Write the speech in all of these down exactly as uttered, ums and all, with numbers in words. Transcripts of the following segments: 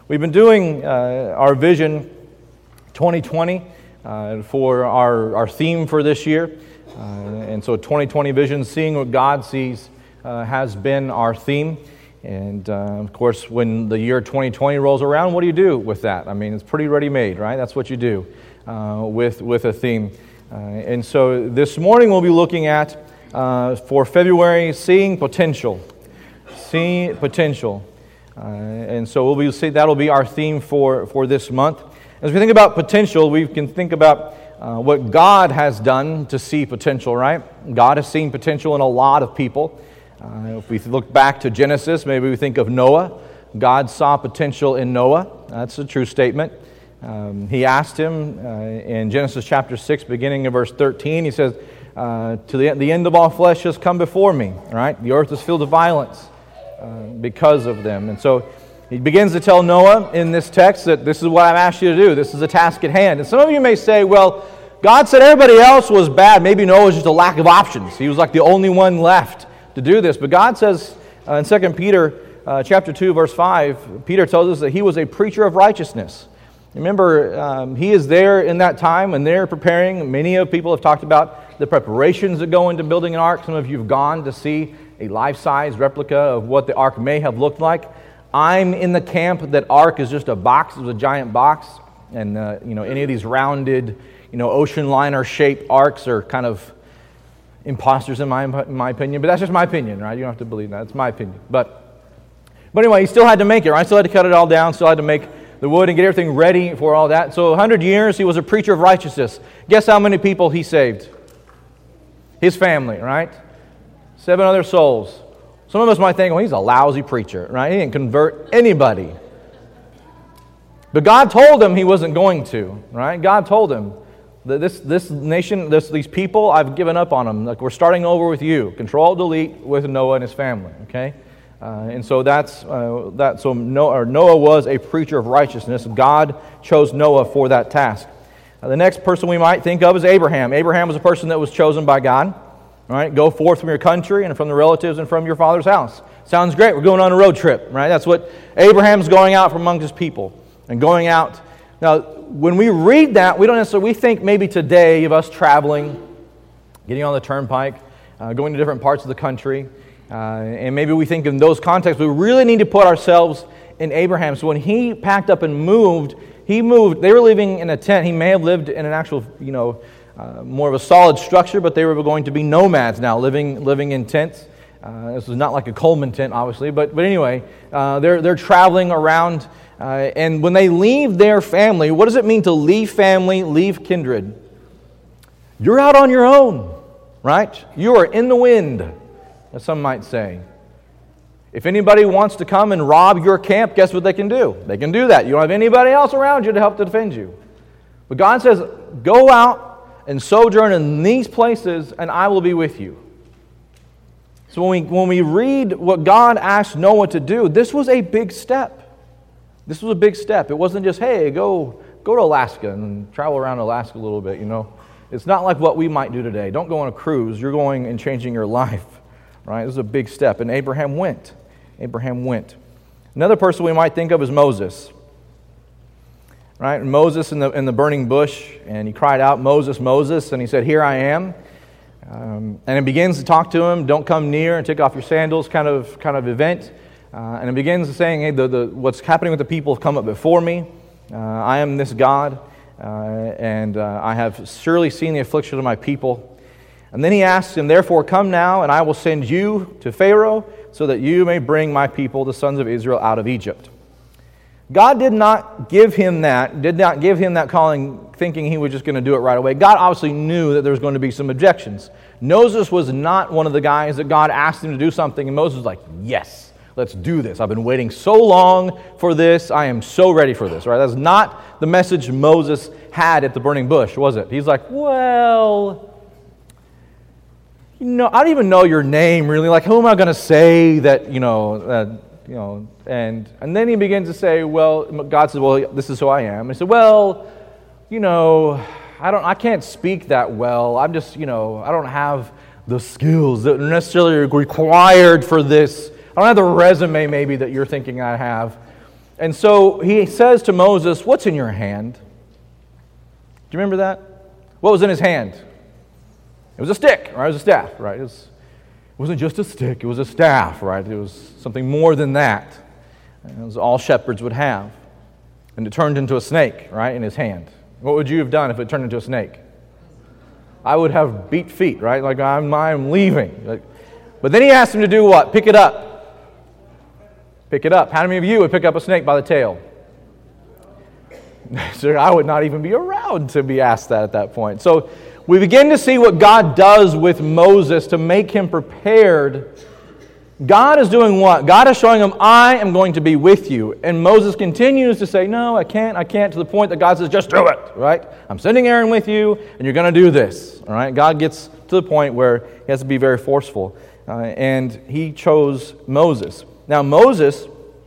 We've been doing uh, our Vision twenty twenty uh, for our, our theme for this year. Uh, and so twenty twenty Vision, seeing what God sees, uh, has been our theme. And uh, of course, when the year twenty twenty rolls around, what do you do with that? I mean, it's pretty ready-made, right? That's what you do uh, with, with a theme. Uh, and so this morning we'll be looking at, uh, for February, Seeing Potential. Seeing Potential. Uh, and so we'll be see that'll be our theme for, for this month. As we think about potential, we can think about uh, what God has done to see potential, right? God has seen potential in a lot of people. Uh, if we look back to Genesis, maybe we think of Noah. God saw potential in Noah. That's a true statement. Um, he asked him uh, in Genesis chapter six, beginning of verse thirteen, he says, uh, to the, the end of all flesh has come before me, right? The earth is filled with violence uh, because of them. And so he begins to tell Noah in this text that this is what I've asked you to do. This is a task at hand. And some of you may say, well, God said everybody else was bad. Maybe Noah was just a lack of options. He was like the only one left to do this. But God says uh, in Second Peter uh, chapter two, verse five, Peter tells us that he was a preacher of righteousness. Remember, um, he is there in that time when they're preparing. Many of people have talked about the preparations that go into building an ark. Some of you have gone to see a life-size replica of what the ark may have looked like. I'm in the camp that ark is just a box. It was a giant box. And, uh, you know, any of these rounded, you know, ocean liner-shaped arks are kind of imposters in my, in my opinion. But that's just my opinion, right? You don't have to believe that. It's my opinion. But, but anyway, he still had to make it, right? Still had to cut it all down. Still had to make the wood and get everything ready for all that. So one hundred years, he was a preacher of righteousness. Guess how many people he saved? His family, right? Seven other souls. Some of us might think, well, he's a lousy preacher, right? He didn't convert anybody. But God told him he wasn't going to, right? God told him that this this nation, this these people, I've given up on them. Like, we're starting over with you. Control, delete with Noah and his family, okay? Uh, and so that's uh, that. So Noah, or Noah was a preacher of righteousness. God chose Noah for that task. Uh, the next person we might think of is Abraham. Abraham was a person that was chosen by God. All right, go forth from your country and from the relatives and from your father's house. Sounds great. We're going on a road trip, right? That's what Abraham's going out from among his people and going out. Now, when we read that, we don't necessarily we think maybe today of us traveling, getting on the turnpike, uh, going to different parts of the country. Uh, and maybe we think in those contexts, we really need to put ourselves in Abraham. So when he packed up and moved, he moved, they were living in a tent. He may have lived in an actual, you know, uh, more of a solid structure, but they were going to be nomads now, living living in tents. Uh, this was not like a Coleman tent, obviously, but but anyway, uh, they're they're traveling around, uh, and when they leave their family, what does it mean to leave family, leave kindred? You're out on your own, right? You are in the wind, as some might say. If anybody wants to come and rob your camp, guess what they can do? They can do that. You don't have anybody else around you to help to defend you. But God says, go out and sojourn in these places, and I will be with you. So when we, when we read what God asked Noah to do, this was a big step. This was a big step. It wasn't just, hey, go, go to Alaska and travel around Alaska a little bit, you know. It's not like what we might do today. Don't go on a cruise. You're going and changing your life. Right? This is a big step. And Abraham went. Abraham went. Another person we might think of is Moses. Right? Moses in the in the burning bush, and he cried out, Moses, Moses, and he said, here I am. Um, and it begins to talk to him, don't come near and take off your sandals kind of kind of event. Uh, and it begins saying, hey, the, the, what's happening with the people have come up before me. Uh, I am this God, uh, and uh, I have surely seen the affliction of my people. And then he asks him, therefore come now, and I will send you to Pharaoh, so that you may bring my people, the sons of Israel, out of Egypt. God did not give him that, did not give him that calling thinking he was just going to do it right away. God obviously knew that there was going to be some objections. Moses was not one of the guys that God asked him to do something, and Moses was like, yes, let's do this. I've been waiting so long for this. I am so ready for this. Right? That's not the message Moses had at the burning bush, was it? He's like, well, you know, I don't even know your name really. Like, who am I going to say that, you know, uh, you know, and and then he begins to say, well, God says, well, this is who I am. And he said, well, you know, I don't, I can't speak that well. I'm just, you know, I don't have the skills that are necessarily required for this. I don't have the resume maybe that you're thinking I have. And so he says to Moses, what's in your hand? Do you remember that? What was in his hand? It was a stick, right? It was a staff, right? It, was, it wasn't just a stick, it was a staff, right? It was something more than that. It was all shepherds would have. And it turned into a snake, right, in his hand. What would you have done if it turned into a snake? I would have beat feet, right? Like, I'm, I'm leaving. Like, but then he asked him to do what? Pick it up. Pick it up. How many of you would pick up a snake by the tail? So I would not even be around to be asked that at that point. So we begin to see what God does with Moses to make him prepared. God is doing what? God is showing him, I am going to be with you. And Moses continues to say, no, I can't, I can't, to the point that God says, just do it, right? I'm sending Aaron with you, and you're going to do this, all right? God gets to the point where he has to be very forceful. Uh, and he chose Moses. Now, Moses,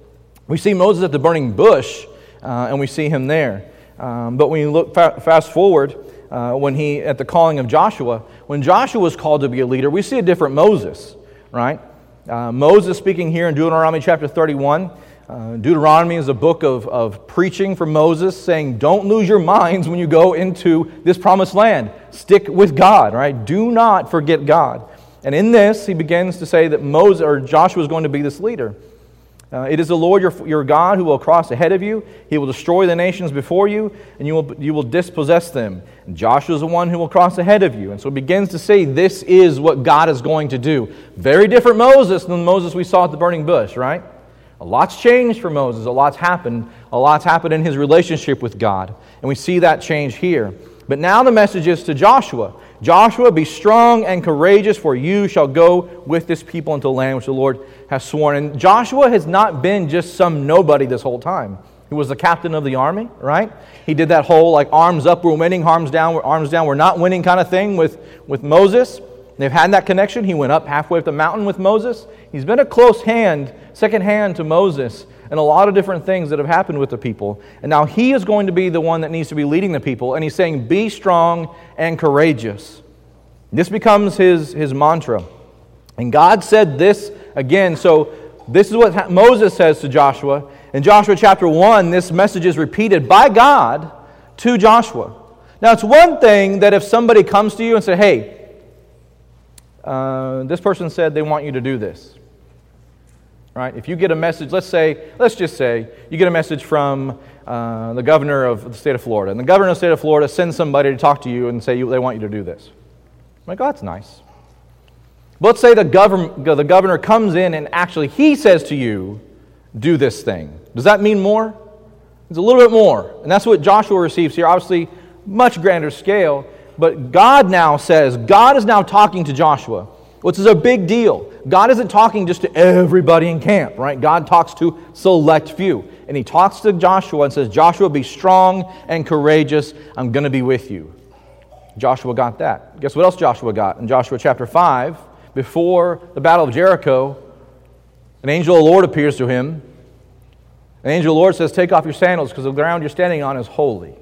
we see Moses at the burning bush, uh, and we see him there. Um, but when you look fa- fast forward, uh, when he, at the calling of Joshua, when Joshua was called to be a leader, we see a different Moses, right? Uh, Moses speaking here in Deuteronomy chapter thirty-one. Uh, Deuteronomy is a book of, of preaching for Moses, saying, don't lose your minds when you go into this promised land. Stick with God, right? Do not forget God. And in this, he begins to say that Moses or Joshua is going to be this leader. Uh, it is the Lord your, your God who will cross ahead of you. He will destroy the nations before you, and you will you will dispossess them. And Joshua is the one who will cross ahead of you. And so it begins to say this is what God is going to do. Very different Moses than Moses we saw at the burning bush, right? A lot's changed for Moses. A lot's happened. A lot's happened in his relationship with God. And we see that change here. But now the message is to Joshua. Joshua, be strong and courageous, for you shall go with this people into the land which the Lord has sworn. And Joshua has not been just some nobody this whole time. He was the captain of the army, right? He did that whole like arms up, we're winning, arms down, we're, arms down, we're not winning kind of thing with, with Moses. They've had that connection. He went up halfway up the mountain with Moses. He's been a close hand, second hand to Moses, and a lot of different things that have happened with the people. And now he is going to be the one that needs to be leading the people. And he's saying, be strong and courageous. This becomes his, his mantra. And God said this again. So this is what Moses says to Joshua. In Joshua chapter one, this message is repeated by God to Joshua. Now it's one thing that if somebody comes to you and says, hey, uh, this person said they want you to do this. Right? If you get a message, let's say, let's just say, you get a message from uh, the governor of the state of Florida, and the governor of the state of Florida sends somebody to talk to you and say you, they want you to do this. I'm like, oh, that's nice. But let's say the governor, the governor comes in and actually he says to you, do this thing. Does that mean more? It's a little bit more. And that's what Joshua receives here. Obviously, much grander scale. But God now says, God is now talking to Joshua, which is a big deal. God isn't talking just to everybody in camp, right? God talks to select few. And he talks to Joshua and says, Joshua, be strong and courageous. I'm going to be with you. Joshua got that. Guess what else Joshua got? In Joshua chapter five, before the battle of Jericho, an angel of the Lord appears to him. An angel of the Lord says, take off your sandals because the ground you're standing on is holy.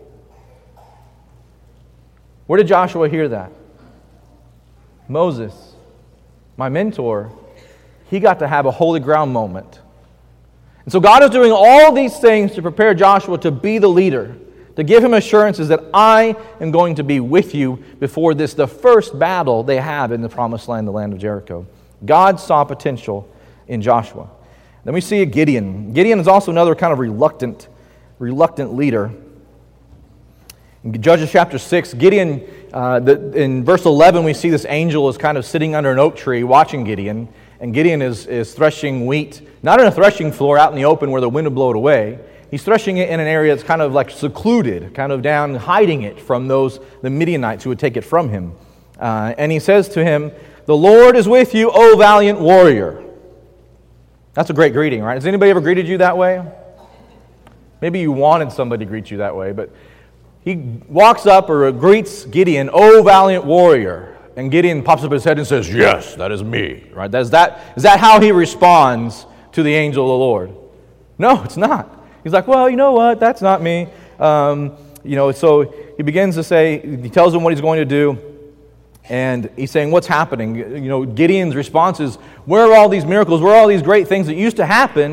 Where did Joshua hear that? Moses, my mentor, he got to have a holy ground moment. And so God is doing all these things to prepare Joshua to be the leader, to give him assurances that I am going to be with you before this, the first battle they have in the promised land, the land of Jericho. God saw potential in Joshua. Then we see a Gideon. Gideon is also another kind of reluctant, reluctant leader. In Judges chapter six, Gideon, uh, the, in verse eleven, we see this angel is kind of sitting under an oak tree watching Gideon. And Gideon is, is threshing wheat, not in a threshing floor out in the open where the wind would blow it away. He's threshing it in an area that's kind of like secluded, kind of down, hiding it from those, the Midianites who would take it from him. Uh, and he says to him, the Lord is with you, O valiant warrior. That's a great greeting, right? Has anybody ever greeted you that way? Maybe you wanted somebody to greet you that way, but he walks up or greets Gideon, O valiant warrior. And Gideon pops up his head and says, yes, that is me. Right? Is that, is that how he responds to the angel of the Lord? No, it's not. He's like, well, you know what? That's not me. Um, you know, so he begins to say, he tells him what he's going to do. And he's saying, what's happening? You know, Gideon's response is, where are all these miracles? Where are all these great things that used to happen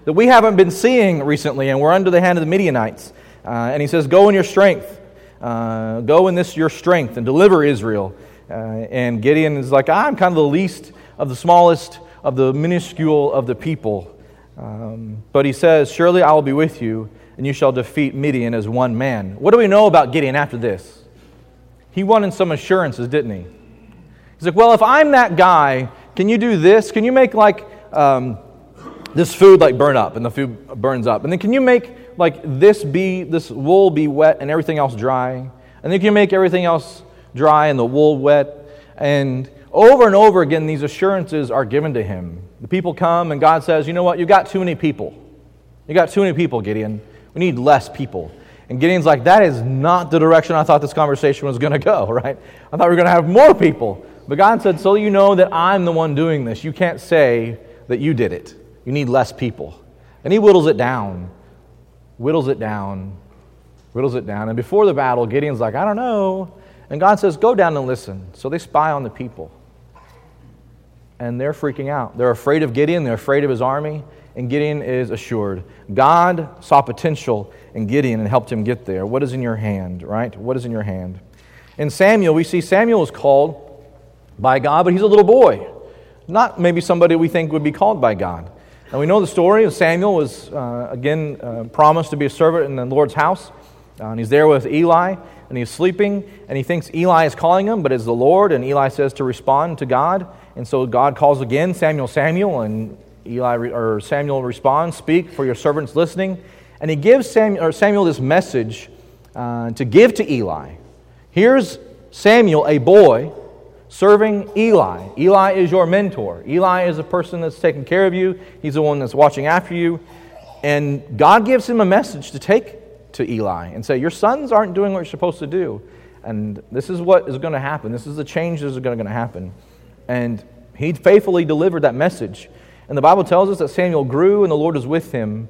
that we haven't been seeing recently, and we're under the hand of the Midianites. Uh, and he says, go in your strength. Uh, go in this your strength and deliver Israel. Uh, and Gideon is like, I'm kind of the least of the smallest of the minuscule of the people. Um, but he says, surely I will be with you, and you shall defeat Midian as one man. What do we know about Gideon after this? He wanted some assurances, didn't he? He's like, well, if I'm that guy, can you do this? Can you make like um, this food like burn up, and the food burns up? And then can you make like this be this wool be wet and everything else dry? And then can you make everything else dry and the wool wet? And over and over again, these assurances are given to him. The people come, and God says, you know what? You got too many people. You got too many people, Gideon. We need less people. And Gideon's like, that is not the direction I thought this conversation was going to go, right? I thought we were going to have more people. But God said, so you know that I'm the one doing this. You can't say that you did it. You need less people. And he whittles it down, whittles it down, whittles it down. And before the battle, Gideon's like, I don't know. And God says, go down and listen. So they spy on the people. And they're freaking out. They're afraid of Gideon. They're afraid of his army. And Gideon is assured. God saw potential in Gideon and helped him get there. What is in your hand, right? What is in your hand? In Samuel, we see Samuel is called by God, but he's a little boy. Not maybe somebody we think would be called by God. And we know the story of Samuel was, uh, again, uh, promised to be a servant in the Lord's house. Uh, and he's there with Eli, and he's sleeping, and he thinks Eli is calling him, but it's the Lord, and Eli says to respond to God. And so God calls again, Samuel, Samuel, and Eli or Samuel responds, speak, for your servant's listening. And he gives Samuel, or Samuel this message uh, to give to Eli. Here's Samuel, a boy, serving Eli. Eli is your mentor. Eli is the person that's taking care of you. He's the one that's watching after you. And God gives him a message to take to Eli and say, your sons aren't doing what you're supposed to do. And this is what is going to happen. This is the change that is going to happen. And he faithfully delivered that message. And the Bible tells us that Samuel grew and the Lord was with him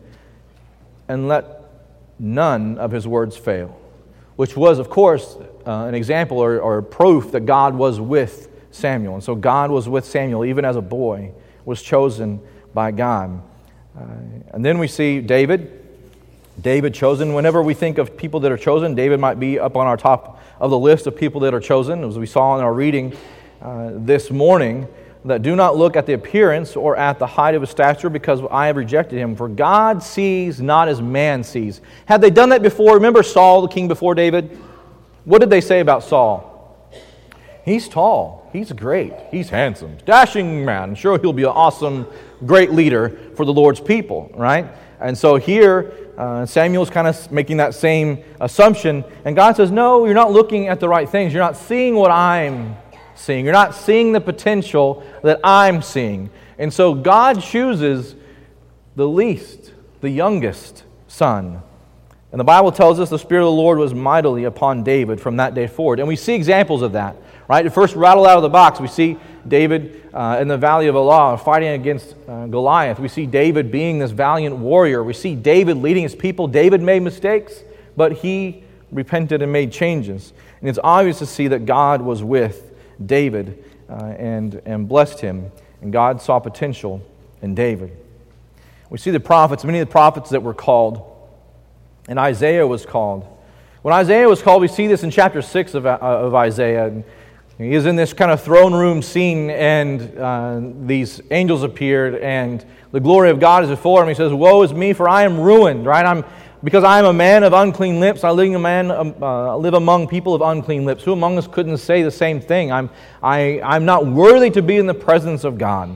and let none of his words fail. Which was, of course, uh, an example or, or proof that God was with Samuel. And so God was with Samuel, even as a boy, was chosen by God. Uh, and then we see David. David chosen. Whenever we think of people that are chosen, David might be up on our top of the list of people that are chosen. As we saw in our reading uh, this morning, that do not look at the appearance or at the height of his stature, because I have rejected him. For God sees not as man sees. Had they done that before? Remember Saul, the king before David? What did they say about Saul? He's tall. He's great. He's handsome. Dashing man. Sure, he'll be an awesome, great leader for the Lord's people, right? And so here, uh, Samuel's kind of making that same assumption. And God says, no, you're not looking at the right things. You're not seeing what I'm seeing. You're not seeing the potential that I'm seeing. And so God chooses the least, the youngest son. And the Bible tells us the Spirit of the Lord was mightily upon David from that day forward. And we see examples of that, right? First, rattle out of the box, we see David uh, in the valley of Elah fighting against uh, Goliath. We see David being this valiant warrior. We see David leading his people. David made mistakes, but he repented and made changes. And it's obvious to see that God was with David uh, and, and blessed him. And God saw potential in David. We see the prophets, many of the prophets that were called. And Isaiah was called. When Isaiah was called, we see this in chapter six of, uh, of Isaiah. And he is in this kind of throne room scene, and uh, these angels appeared, and the glory of God is before him. He says, woe is me, for I am ruined, right? I'm Because I am a man of unclean lips. I live, a man, uh, live among people of unclean lips. Who among us couldn't say the same thing? I'm, I, I'm not worthy to be in the presence of God.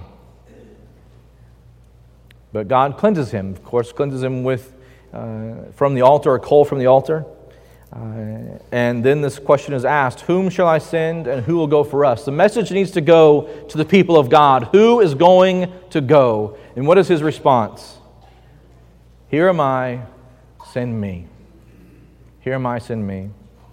But God cleanses him. Of course, cleanses him with Uh, from the altar, a coal from the altar. Uh, and then this question is asked, whom shall I send and who will go for us? The message needs to go to the people of God. Who is going to go? And what is his response? Here am I, send me. Here am I, send me.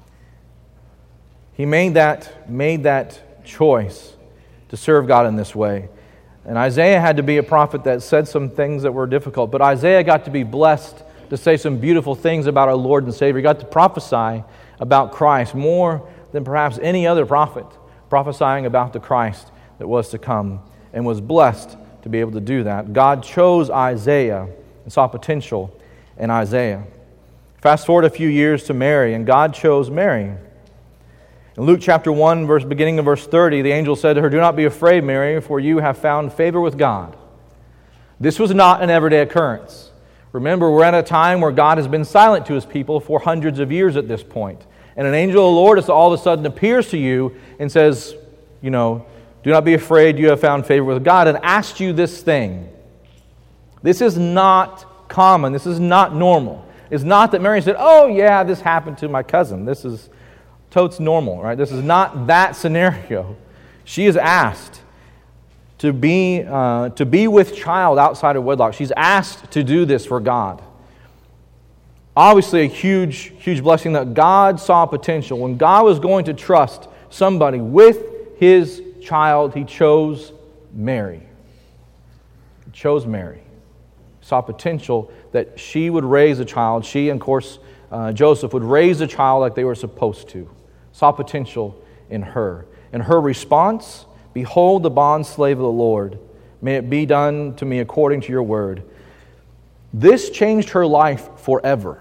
He made that, made that choice to serve God in this way. And Isaiah had to be a prophet that said some things that were difficult. But Isaiah got to be blessed to say some beautiful things about our Lord and Savior. He got to prophesy about Christ more than perhaps any other prophet, prophesying about the Christ that was to come, and was blessed to be able to do that. God chose Isaiah and saw potential in Isaiah. Fast forward a few years to Mary, and God chose Mary. In Luke chapter one, verse beginning of verse thirty, the angel said to her, "Do not be afraid, Mary, for you have found favor with God." This was not an everyday occurrence. Remember, we're at a time where God has been silent to His people for hundreds of years at this point. And an angel of the Lord all of a sudden appears to you and says, you know, "Do not be afraid, you have found favor with God," and asked you this thing. This is not common. This is not normal. It's not that Mary said, "Oh yeah, this happened to my cousin." This is totes normal, right? This is not that scenario. She is asked to be uh, to be with child outside of wedlock. She's asked to do this for God. Obviously, a huge, huge blessing that God saw potential. When God was going to trust somebody with His child, He chose Mary. He chose Mary. He saw potential that she would raise a child. She, and of course, uh, Joseph would raise a child like they were supposed to. Saw potential in her. And her response, "Behold the bondslave of the Lord. May it be done to me according to your word." This changed her life forever.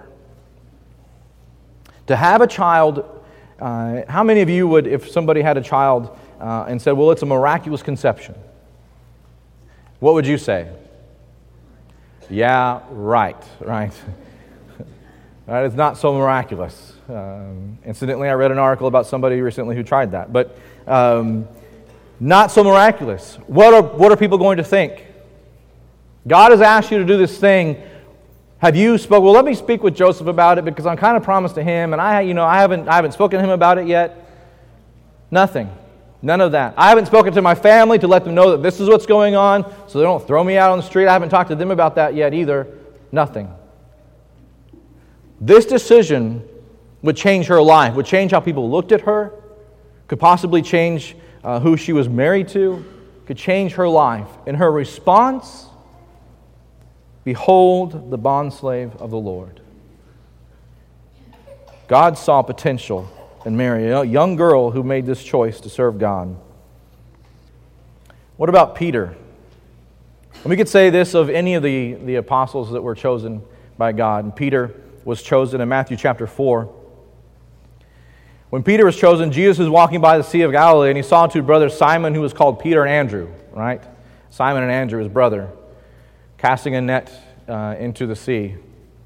To have a child, uh, how many of you would, if somebody had a child uh, and said, "Well, it's a miraculous conception," what would you say? Yeah, right, right. Right, it's not so miraculous. Um, incidentally, I read an article about somebody recently who tried that. But um, not so miraculous. What are, what are people going to think? God has asked you to do this thing. Have you spoken? Well, let me speak with Joseph about it because I'm kind of promised to him, and I, you know, I haven't, I haven't spoken to him about it yet. Nothing, none of that. I haven't spoken to my family to let them know that this is what's going on, so they don't throw me out on the street. I haven't talked to them about that yet either. Nothing. This decision would change her life. Would change how people looked at her. Could possibly change uh, who she was married to. Could change her life. And her response, "Behold the bondslave of the Lord." God saw potential in Mary, a young girl who made this choice to serve God. What about Peter? And we could say this of any of the, the apostles that were chosen by God. And Peter was chosen in Matthew chapter four. When Peter was chosen, Jesus was walking by the Sea of Galilee, and he saw two brothers, Simon, who was called Peter, and Andrew, right? Simon and Andrew, his brother, casting a net uh, into the sea.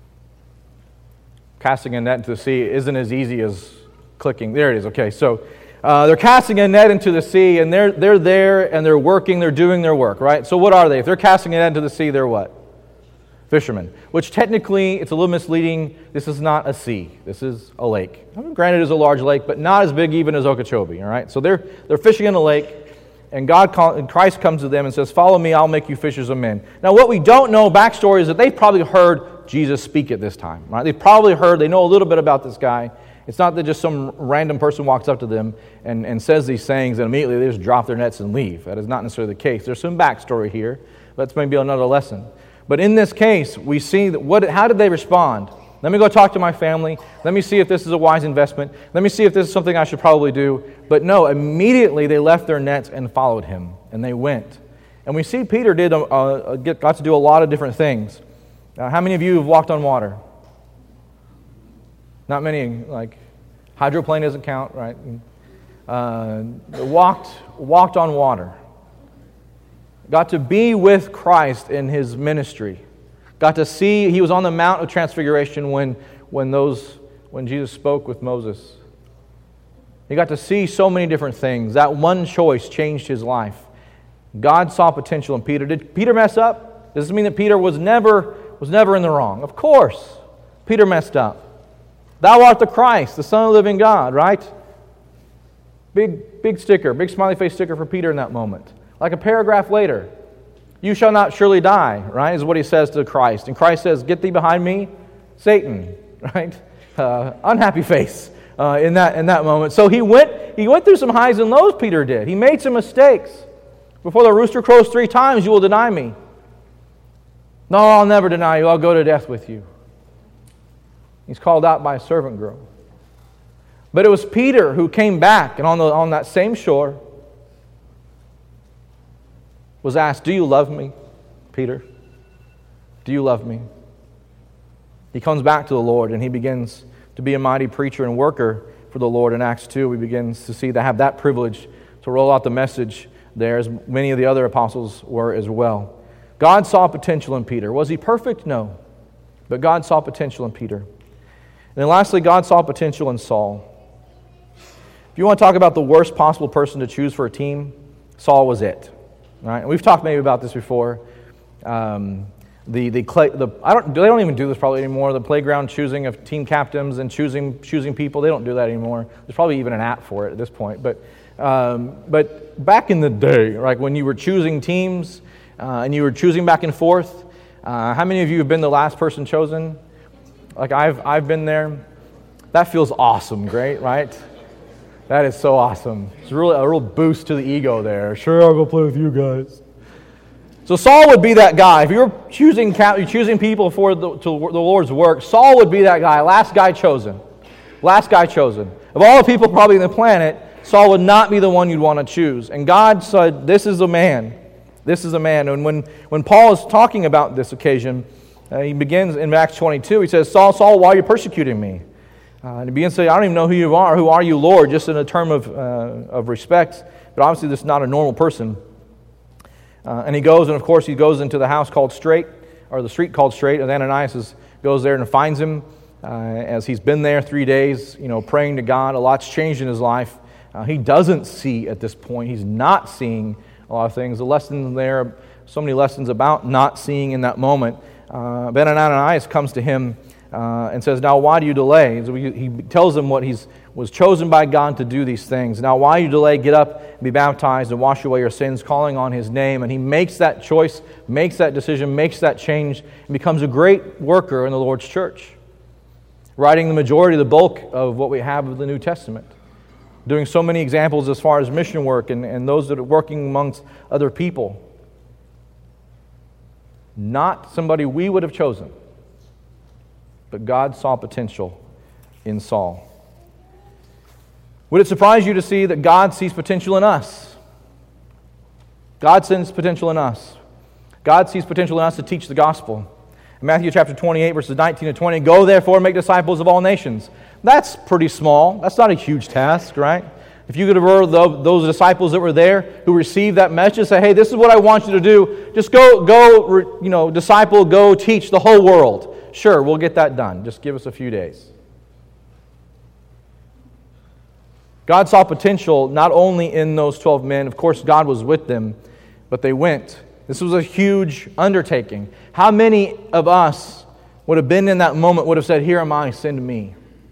Casting a net into the sea isn't as easy as clicking. There it is. Okay, so uh, they're casting a net into the sea, and they're they're there, and they're working, they're doing their work, right? So what are they? If they're casting a net into the sea, they're what? Fishermen. Which technically, it's a little misleading. This is not a sea. This is a lake. I mean, granted, it is a large lake, but not as big even as Okeechobee, all right? So they're they're fishing in a lake, and God, call, and Christ comes to them and says, "Follow me, I'll make you fishers of men." Now, what we don't know, backstory, is that they've probably heard Jesus speak at this time, right? They've probably heard, they know a little bit about this guy. It's not that just some random person walks up to them and, and says these sayings and immediately they just drop their nets and leave. That is not necessarily the case. There's some backstory here. That's maybe another lesson. But in this case, we see that what, how did they respond? Let me go talk to my family. Let me see if this is a wise investment. Let me see if this is something I should probably do. But no, immediately they left their nets and followed him, and they went. And we see Peter did a, a, a, got to do a lot of different things. Now, how many of you have walked on water? Not many. Like hydroplane doesn't count, right? Uh, walked walked on water. Got to be with Christ in His ministry. Got to see, He was on the Mount of Transfiguration when, when, those, when Jesus spoke with Moses. He got to see so many different things. That one choice changed his life. God saw potential in Peter. Did Peter mess up? Does this mean that Peter was never, was never in the wrong? Of course. Peter messed up. Thou art the Christ, the Son of the living God, right? Big, big sticker, big smiley face sticker for Peter in that moment. Like a paragraph later, "You shall not surely die," right, is what he says to Christ. And Christ says, "Get thee behind me, Satan," right? Uh, unhappy face uh, in that in that moment. So he went he went through some highs and lows, Peter did. He made some mistakes. "Before the rooster crows three times, you will deny me." "No, I'll never deny you. I'll go to death with you." He's called out by a servant girl. But it was Peter who came back, and on the on that same shore, was asked, "Do you love me, Peter? Do you love me?" He comes back to the Lord, and he begins to be a mighty preacher and worker for the Lord. In Acts two, we begin to see that have that privilege to roll out the message there, as many of the other apostles were as well. God saw potential in Peter. Was he perfect? No. But God saw potential in Peter. And then lastly, God saw potential in Saul. If you want to talk about the worst possible person to choose for a team, Saul was it. Right? And we've talked maybe about this before. Um, the the, clay, the I don't they don't even do this probably anymore. The playground choosing of team captains and choosing choosing people, they don't do that anymore. There's probably even an app for it at this point. But um, but back in the day, like when you were choosing teams uh, and you were choosing back and forth, uh, how many of you have been the last person chosen? Like I've I've been there. That feels awesome, great, right? That is so awesome. It's really a real boost to the ego there. Sure, I'll go play with you guys. So Saul would be that guy. If you're choosing you're choosing people for the, to the Lord's work, Saul would be that guy, last guy chosen. Last guy chosen. Of all the people probably on the planet, Saul would not be the one you'd want to choose. And God said, this is a man. This is a man. And when, when Paul is talking about this occasion, uh, he begins in Acts twenty-two. He says, Saul, Saul, why are you persecuting me? Uh, and he begins to say, I don't even know who you are. Who are you, Lord? Just in a term of, uh, of respect. But obviously this is not a normal person. Uh, and he goes, and of course he goes into the house called Straight, or the street called Straight, and Ananias is, goes there and finds him uh, as he's been there three days, you know, praying to God. A lot's changed in his life. Uh, he doesn't see at this point. He's not seeing a lot of things. The lesson there, so many lessons about not seeing in that moment. Uh, then Ananias comes to him uh, and says, now why do you delay? So he, he tells him what he's was chosen by God to do these things. Now why you delay? Get up and be baptized and wash away your sins, calling on his name. And he makes that choice, makes that decision, makes that change, and becomes a great worker in the Lord's church, writing the majority, the bulk of what we have of the New Testament, doing so many examples as far as mission work and, and those that are working amongst other people. Not somebody we would have chosen, but God saw potential in Saul. Would it surprise you to see that God sees potential in us? God sees potential in us. God sees potential in us to teach the gospel. In Matthew chapter twenty-eight, verses nineteen to twenty, go therefore and make disciples of all nations. That's pretty small. That's not a huge task, right? If you could have those disciples that were there who received that message, say, hey, this is what I want you to do. Just go, go, you know, disciple, go teach the whole world. Sure, we'll get that done. Just give us a few days. God saw potential not only in those twelve men. Of course, God was with them, but they went. This was a huge undertaking. How many of us would have been in that moment, would have said, here am I, send me?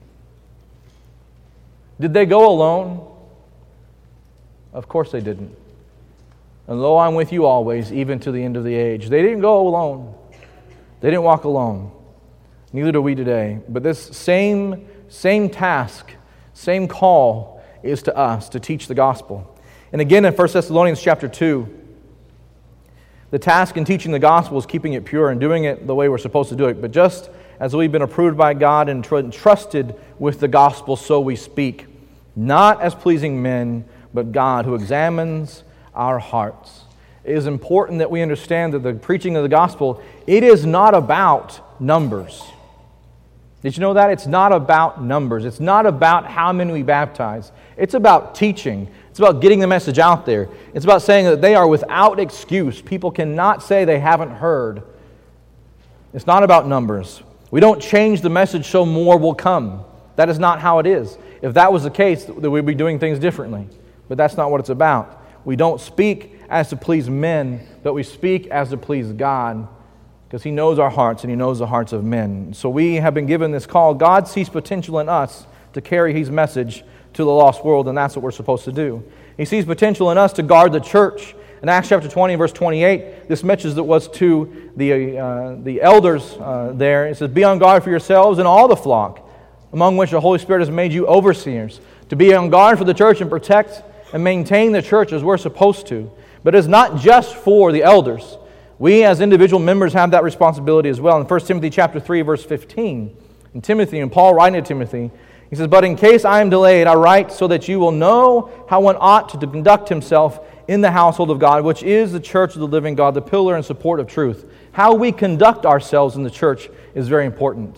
Did they go alone? Of course they didn't. And lo, I'm with you always, even to the end of the age. They didn't go alone. They didn't walk alone. Neither do we today. But this same, same task, same call is to us to teach the gospel. And again in First Thessalonians chapter two, the task in teaching the gospel is keeping it pure and doing it the way we're supposed to do it. But just as we've been approved by God and entrusted with the gospel, so we speak, not as pleasing men, but God who examines our hearts. It is important that we understand that the preaching of the gospel, it is not about numbers. Did you know that? It's not about numbers. It's not about how many we baptize. It's about teaching. It's about getting the message out there. It's about saying that they are without excuse. People cannot say they haven't heard. It's not about numbers. We don't change the message so more will come. That is not how it is. If that was the case, then we'd be doing things differently. But that's not what it's about. We don't speak as to please men, but we speak as to please God, because He knows our hearts and He knows the hearts of men. So we have been given this call. God sees potential in us to carry His message to the lost world, and that's what we're supposed to do. He sees potential in us to guard the church. In Acts chapter twenty, verse twenty-eight, this message that was to the uh, the elders uh, there, it says, be on guard for yourselves and all the flock, among which the Holy Spirit has made you overseers, to be on guard for the church and protect and maintain the church as we're supposed to. But it's not just for the elders. We as individual members have that responsibility as well. In First Timothy chapter three, verse fifteen, and Timothy, and Paul writing to Timothy, he says, but in case I am delayed, I write so that you will know how one ought to conduct himself in the household of God, which is the church of the living God, the pillar and support of truth. How we conduct ourselves in the church is very important.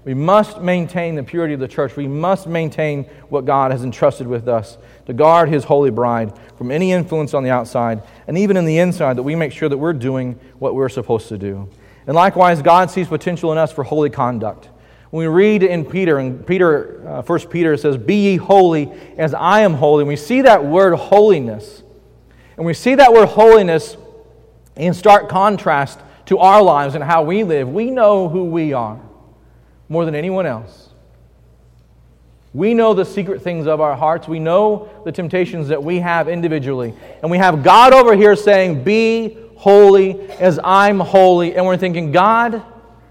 We must maintain the purity of the church. We must maintain what God has entrusted with us to guard His holy bride from any influence on the outside and even in the inside, that we make sure that we're doing what we're supposed to do. And likewise, God sees potential in us for holy conduct. When we read in Peter, and Peter, uh, First Peter says, "Be ye holy as I am holy." And we see that word holiness. And we see that word holiness in stark contrast to our lives and how we live. We know who we are more than anyone else. We know the secret things of our hearts. We know the temptations that we have individually. And we have God over here saying, "Be holy as I'm holy." And we're thinking, God,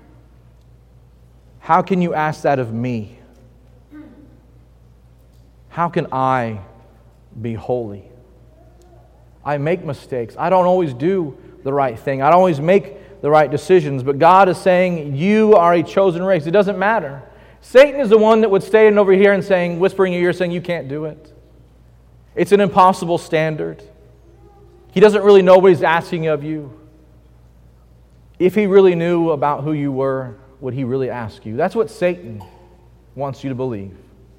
how can you ask that of me? How can I be holy? I make mistakes. I don't always do the right thing. I don't always make the right decisions. But God is saying, you are a chosen race. It doesn't matter. Satan is the one that would stand over here and saying, whispering in your ear, saying, you can't do it. It's an impossible standard. He doesn't really know what he's asking of you. If he really knew about who you were, would he really ask you? That's what Satan wants you to believe.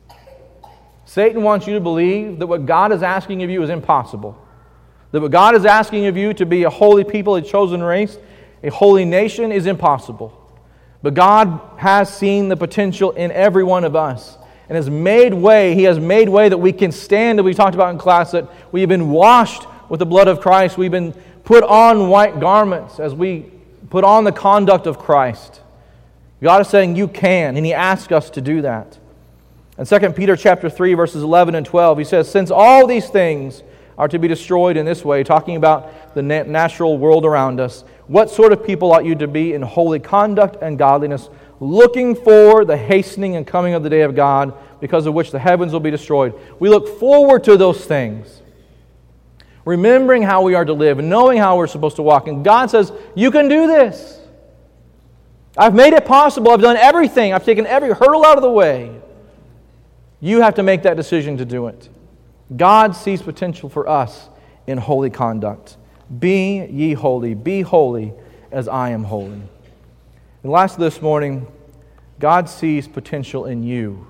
Satan wants you to believe that what God is asking of you is impossible. That what God is asking of you to be a holy people, a chosen race, a holy nation, is impossible. But God has seen the potential in every one of us and has made way. He has made way that we can stand, as we talked about in class, that we have been washed with the blood of Christ. We've been put on white garments as we put on the conduct of Christ. God is saying you can, and He asks us to do that. In Second Peter chapter three, verses eleven and twelve, he says, since all these things are to be destroyed in this way, talking about the natural world around us, what sort of people ought you to be in holy conduct and godliness, looking for the hastening and coming of the day of God, because of which the heavens will be destroyed. We look forward to those things, remembering how we are to live and knowing how we're supposed to walk. And God says, you can do this. I've made it possible. I've done everything. I've taken every hurdle out of the way. You have to make that decision to do it. God sees potential for us in holy conduct. Be ye holy. Be holy as I am holy. And lastly this morning, God sees potential in you.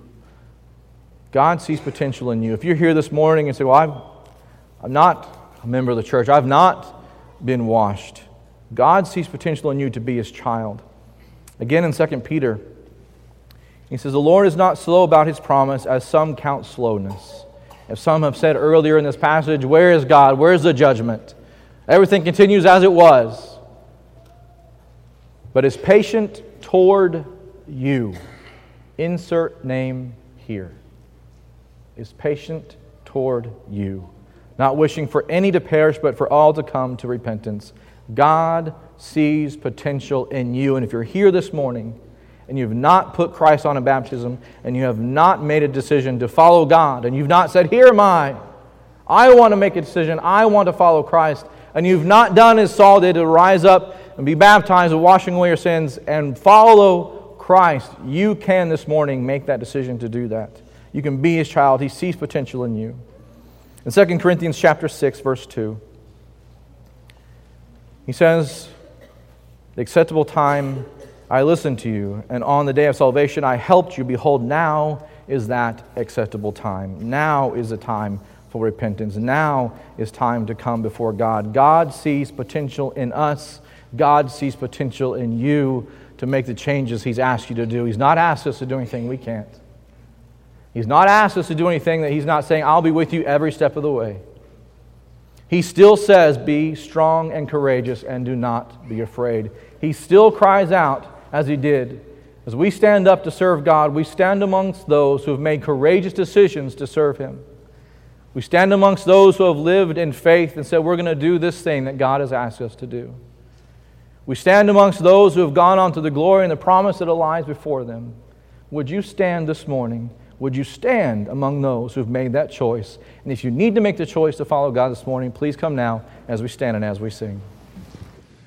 God sees potential in you. If you're here this morning and say, well, I'm, I'm not a member of the church. I've not been washed. God sees potential in you to be His child. Again in Second Peter, he says, the Lord is not slow about His promise, as some count slowness. As some have said earlier in this passage, where is God? Where is the judgment? Everything continues as it was. But is patient toward you. Insert name here. Is patient toward you. Not wishing for any to perish, but for all to come to repentance. God sees potential in you. And if you're here this morning and you've not put Christ on in baptism, and you have not made a decision to follow God, and you've not said, here am I, I want to make a decision, I want to follow Christ, and you've not done as Saul did, to rise up and be baptized, washing away your sins, and follow Christ, you can this morning make that decision to do that. You can be His child. He sees potential in you. In Second Corinthians chapter six, verse two, he says, the acceptable time I listened to you, and on the day of salvation I helped you. Behold, now is that acceptable time. Now is the time for repentance. Now is time to come before God. God sees potential in us. God sees potential in you to make the changes He's asked you to do. He's not asked us to do anything we can't. He's not asked us to do anything that He's not saying, I'll be with you every step of the way. He still says, be strong and courageous and do not be afraid. He still cries out, as He did. As we stand up to serve God, we stand amongst those who have made courageous decisions to serve Him. We stand amongst those who have lived in faith and said, we're going to do this thing that God has asked us to do. We stand amongst those who have gone on to the glory and the promise that lies before them. Would you stand this morning? Would you stand among those who have made that choice? And if you need to make the choice to follow God this morning, please come now as we stand and as we sing.